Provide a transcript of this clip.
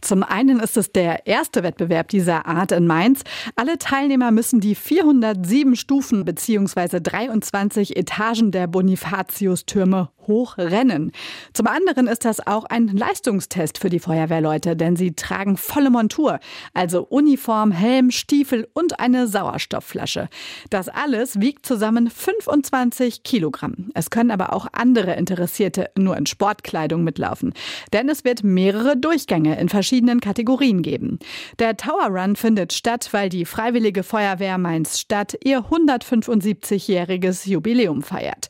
Zum einen ist es der erste Wettbewerb dieser Art in Mainz. Alle Teilnehmer müssen die 407 Stufen bzw. 23 Etagen der Bonifatiustürme hochrennen. Zum anderen ist das auch ein Leistungstest für die Feuerwehrleute, denn sie tragen volle Montur, also Uniform, Helm, Stiefel und eine Sauerstoffflasche. Das alles wiegt zusammen 25 Kilogramm. Es können aber auch andere Interessierte nur in Sportkleidung mitlaufen, denn es wird mehrere Durchgänge in verschiedenen Kategorien geben. Der Tower Run findet statt, weil die Freiwillige Feuerwehr Mainz-Stadt ihr 175-jähriges Jubiläum feiert.